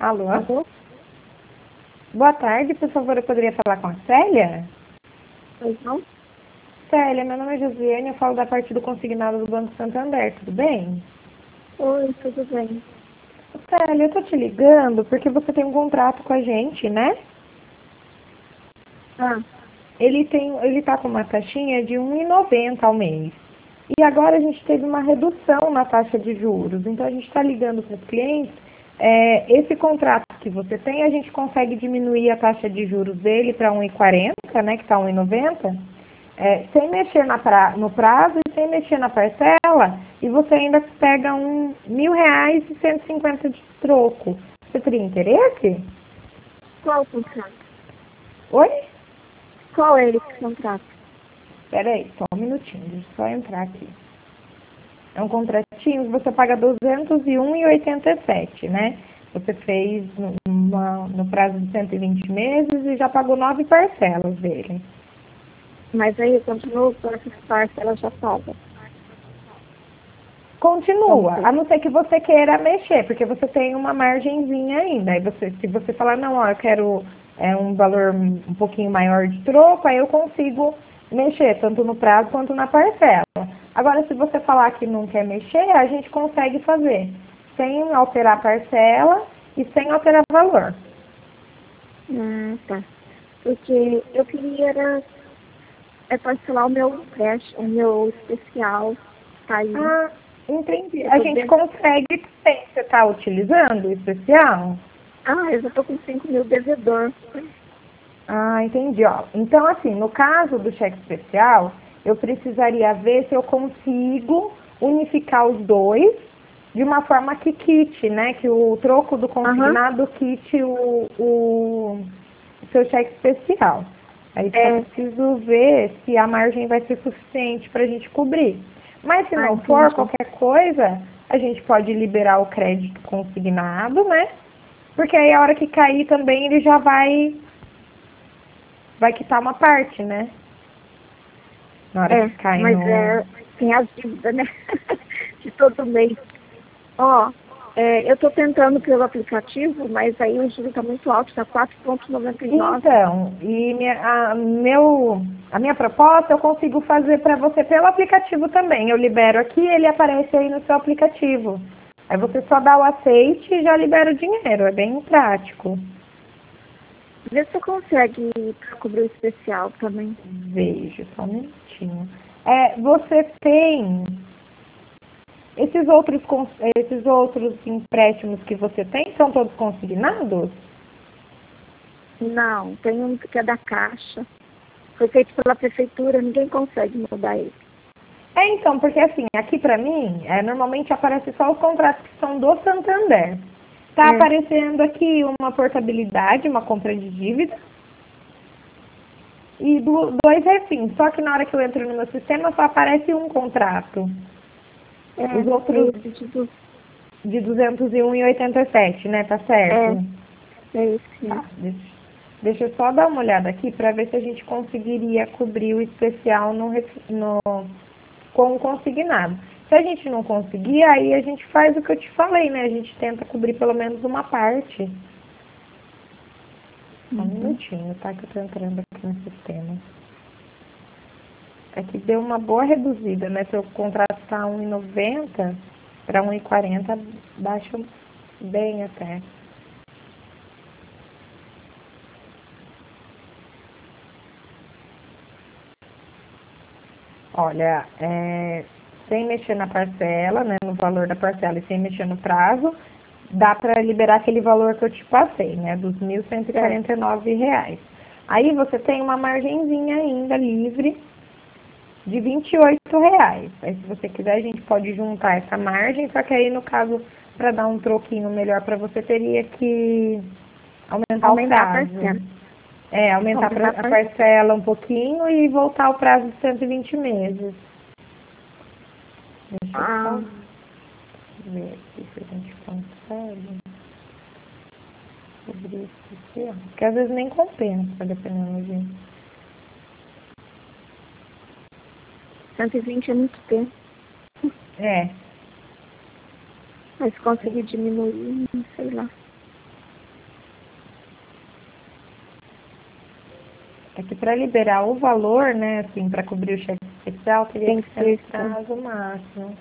Alô? Alô? Boa tarde, por favor, eu poderia falar com a Célia? Pois não? Célia, meu nome é Josiane, eu falo da parte do consignado do Banco Santander, tudo bem? Oi, tudo bem. Célia, eu tô te ligando porque você tem um contrato com a gente, né? Ah, Ele tá com uma taxinha de R$ 1,90 ao mês. E agora a gente teve uma redução na taxa de juros. Então a gente está ligando para os clientes. Esse contrato que você tem, a gente consegue diminuir a taxa de juros dele para 1,40, né? Que está 1,90, sem mexer no prazo e sem mexer na parcela. E você ainda pega R$ 1.000 e 150 de troco. Você teria interesse? qual o contrato? Oi? Qual é esse contrato? Espera aí, só um minutinho, deixa eu só entrar aqui. É um contratinho que você paga R$ 201,87, né? Você fez no prazo de 120 meses e já pagou 9 parcelas dele. Mas aí eu continuo com essas parcelas já pagas. Continua, a não ser que você queira mexer, porque você tem uma margenzinha ainda. Aí se você falar, não, ó, eu quero um valor um pouquinho maior de troco, aí eu consigo mexer, tanto no prazo quanto na parcela. Agora, se você falar que não quer mexer, a gente consegue fazer, sem alterar a parcela e sem alterar o valor. Ah, tá. Porque eu queria parcelar o meu empréstimo, o meu especial. Tá aí. Ah, entendi. Eu A tô gente dentro... consegue também. Você está utilizando o especial? Ah, eu já tô com 5.000 devedor. Ah, entendi. Ó. Então, assim, no caso do cheque especial, eu precisaria ver se eu consigo unificar os dois de uma forma que quite, né? Que o troco do consignado quite o seu cheque especial. Aí só preciso ver se a margem vai ser suficiente para a gente cobrir. Mas se não for, Entendi. qualquer coisa, a gente pode liberar o crédito consignado, né? Porque aí a hora que cair também ele já vai quitar uma parte, né? Na hora que cai Mas no... tem as dívidas, né? De todo mês. Ó, eu tô tentando pelo aplicativo, mas aí o juro tá muito alto, tá 4,99. Então, a minha proposta eu consigo fazer para você pelo aplicativo também. Eu libero aqui, ele aparece aí no seu aplicativo. Aí você só dá o aceite e já libera o dinheiro. É bem prático. Vê se você consegue cobrir o especial também. Veja, só um minutinho. Você tem esses outros empréstimos que você tem, são todos consignados? Não, tem um que é da Caixa. Foi feito pela prefeitura, ninguém consegue mudar ele. Então, porque assim, aqui pra mim, normalmente aparece só os contratos que são do Santander. Tá aparecendo aqui uma portabilidade, uma compra de dívida e dois refins. Só que na hora que eu entro no meu sistema só aparece um contrato. Os outros de 201,87, né? Tá certo? É isso sim. Tá, deixa eu só dar uma olhada aqui para ver se a gente conseguiria cobrir o especial com o consignado. Se a gente não conseguir, aí a gente faz o que eu te falei, né? A gente tenta cobrir pelo menos uma parte. Só um minutinho, tá? Que eu tô entrando aqui no sistema. É que deu uma boa reduzida, né? Se eu contratar 1,90 para 1,40, baixa bem até. Olha, sem mexer na parcela, né, no valor da parcela e sem mexer no prazo, dá para liberar aquele valor que eu te passei, né, dos R$ 1.149. Aí você tem uma margenzinha ainda livre de R$ 28. Aí se você quiser a gente pode juntar essa margem, só que aí no caso, para dar um troquinho melhor para você, teria que aumentar o Aumentar a prazo. parcela. Aumentar a parcela um pouquinho e voltar o prazo de 120 meses. Deixa eu só ver aqui se a gente consegue cobrir isso aqui, ó. Porque às vezes nem compensa, dependendo de... 120 é muito tempo. Mas se conseguir diminuir, sei lá. É que para liberar o valor, né, assim, para cobrir o cheque especial, teria que ser ser no prazo máximo.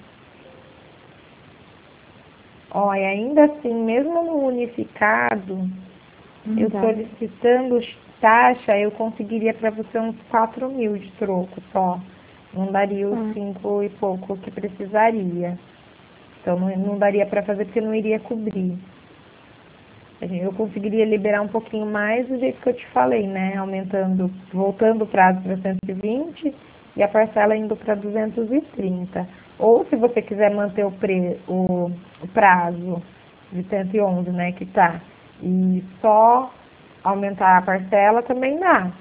Ó, e ainda assim, mesmo no unificado, eu dá. solicitando taxa, eu conseguiria para você uns 4.000 de troco só. Não daria os 5 e pouco que precisaria. Então, não daria para fazer porque não iria cobrir. Eu conseguiria liberar um pouquinho mais do jeito que eu te falei, né? Aumentando, voltando o prazo para 120 e a parcela indo para 230. Ou se você quiser manter o prazo de 111, né, que tá, e só aumentar a parcela também dá.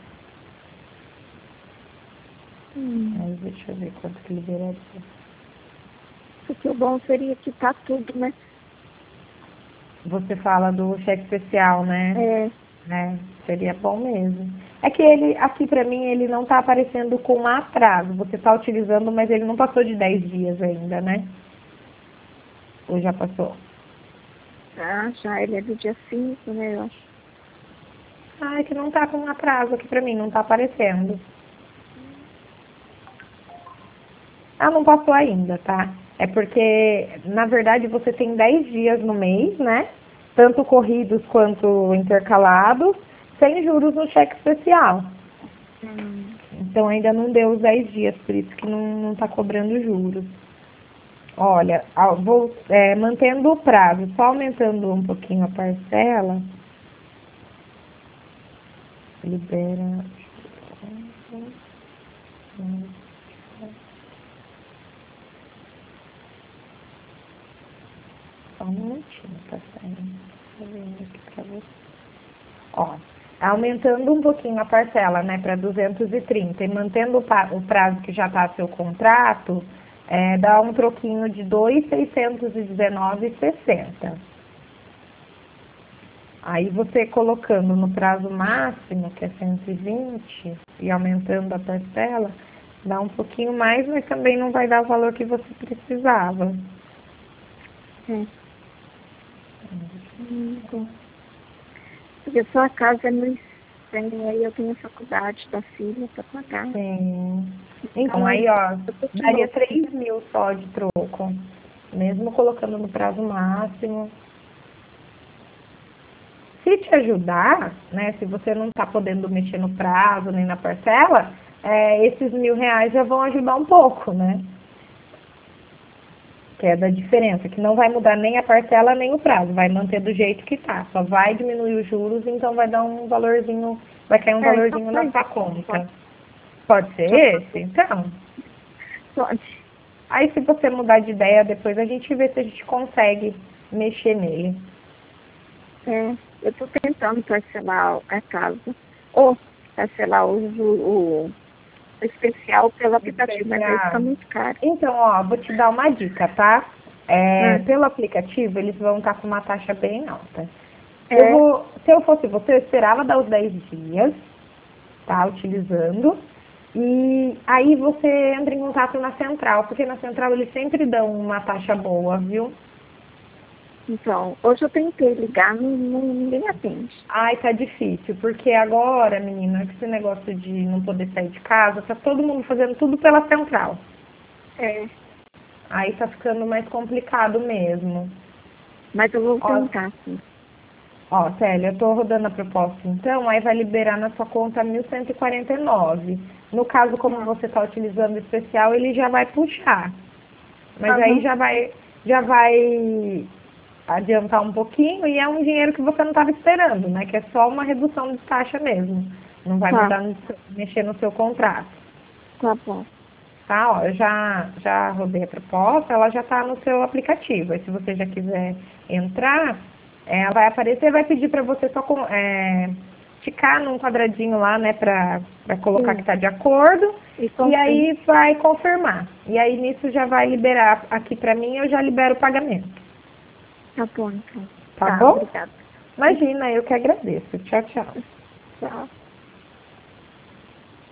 Mas deixa eu ver quanto que liberaria. Porque o bom seria quitar tudo, né? Você fala do cheque especial, né? É. Seria bom mesmo. É que ele, aqui pra mim, ele não tá aparecendo com atraso. Você tá utilizando, mas ele não passou de 10 dias ainda, né? Ou já passou? Já ele é do dia 5, né, eu acho. Ah, é que não tá com atraso aqui pra mim, não tá aparecendo. Ah, não passou ainda, tá? É porque, na verdade, você tem 10 dias no mês, né? Tanto corridos quanto intercalados, sem juros no cheque especial. Então ainda não deu os 10 dias, por isso que não tá cobrando juros. Olha, mantendo o prazo, só aumentando um pouquinho a parcela, libera. Só um minutinho, tá saindo. Tô vendo aqui pra você. Ó, aumentando um pouquinho a parcela, né, para 230 e mantendo o prazo que já está seu contrato, dá um troquinho de 2.619,60. Aí você colocando no prazo máximo, que é 120, e aumentando a parcela, dá um pouquinho mais, mas também não vai dar o valor que você precisava. Porque só a casa é 1.100, aí eu tenho a faculdade da filha para pagar. Sim. Então, aí, ó, daria 3.000 só de troco, mesmo colocando no prazo máximo. Se te ajudar, né, se você não está podendo mexer no prazo nem na parcela, esses R$ 1.000 já vão ajudar um pouco, né? Que é da diferença, que não vai mudar nem a parcela nem o prazo, vai manter do jeito que tá, só vai diminuir os juros, então vai dar um valorzinho, vai cair um valorzinho na sua conta. Pode ser esse? Então. Pode. Aí se você mudar de ideia, depois a gente vê se a gente consegue mexer nele. Eu estou tentando parcelar a casa, ou parcelar o especial pelo aplicativo, mas aí fica muito caro. Então, ó, vou te dar uma dica, tá? Pelo aplicativo, eles vão estar com uma taxa bem alta. Se eu fosse você, eu esperava dar os 10 dias, tá? Utilizando. E aí você entra em contato na central, porque na central eles sempre dão uma taxa boa, viu? Então, hoje eu tentei ligar, ninguém atende. Ai, tá difícil, porque agora, menina, com esse negócio de não poder sair de casa, tá todo mundo fazendo tudo pela central. Aí tá ficando mais complicado mesmo. Mas eu vou tentar, sim. Ó, Célia, eu tô rodando a proposta então, aí vai liberar na sua conta 1.149. No caso, como você tá utilizando o especial, ele já vai puxar. Mas aí já vai adiantar um pouquinho e é um dinheiro que você não estava esperando, né? Que é só uma redução de taxa mesmo. Não vai mexer no seu contrato. Tá bom. Tá, ó, eu já rodei a proposta, ela já está no seu aplicativo. Aí se você já quiser entrar, ela vai aparecer, vai pedir para você só ticar num quadradinho lá, né, para colocar que está de acordo. E aí vai confirmar. E aí nisso já vai liberar aqui para mim, eu já libero o pagamento. Tá bom, então. Tá bom? Obrigada. Imagina, eu que agradeço. Tchau, tchau. Tchau.